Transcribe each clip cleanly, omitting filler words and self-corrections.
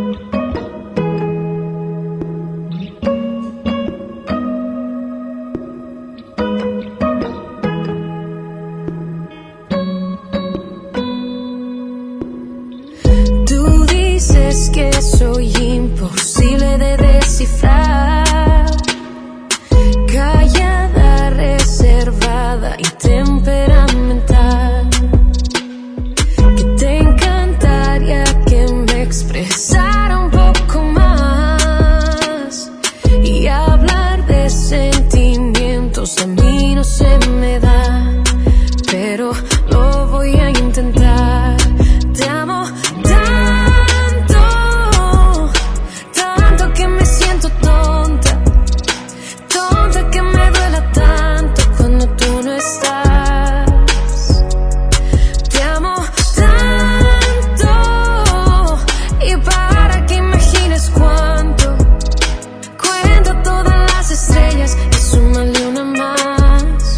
Tú dices que soy imposible de descifrar, callada, reservada y temperamental, que te encantaría que me expresara un poco más, y hablar de sentimientos a mí no se me da, pero lo voy a intentar. Te amo tanto, tanto que me siento tonta, tonta que me duela tanto cuando tú no estás. Te amo tanto, y para que imagines cuánto, cuenta todas las estrellas y súmale una más.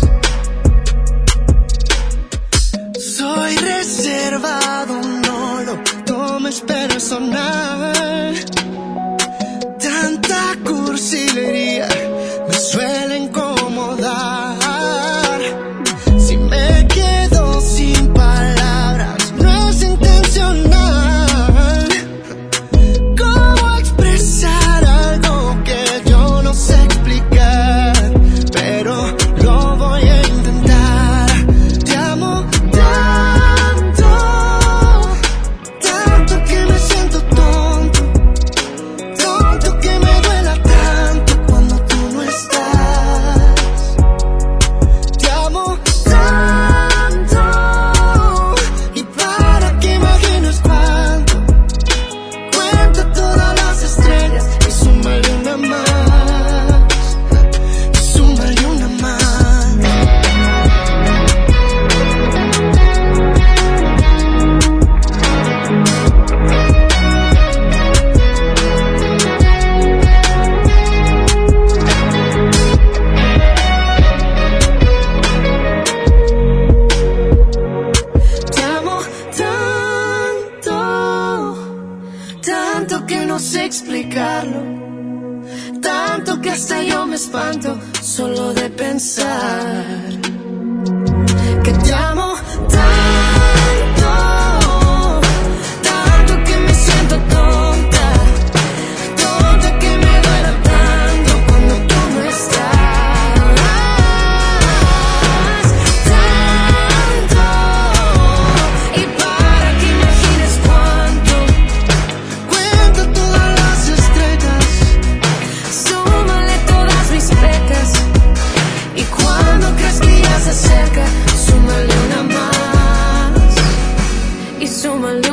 Soy reservado, no lo tomes personal. Tanta cursilería me suele incomodar. Si me quedo sin palabras, no es intencional. ¿Cómo expresar algo que yo no sé explicar? Pero lo voy a intentar. Te amo tanto, tanto que me siento tonto, tonto que me duela tanto cuando tú no estás. Te amo tanto, y para que imagines cuánto, cuenta todas las estrellas y súmale una más, y súmale una más. Te amo tanto, tanto que no sé explicarlo, tanto que hasta yo me espanto solo de pensar que te amo tanto, tanto que me siento tonta, tonta que me duela tanto cuando tú no estás. Tanto, y para que imagines cuánto, Cuenta todas las estrellas. súmale todas mis pecas, y cuando creas que ya se acerca, súmale una más, y súmale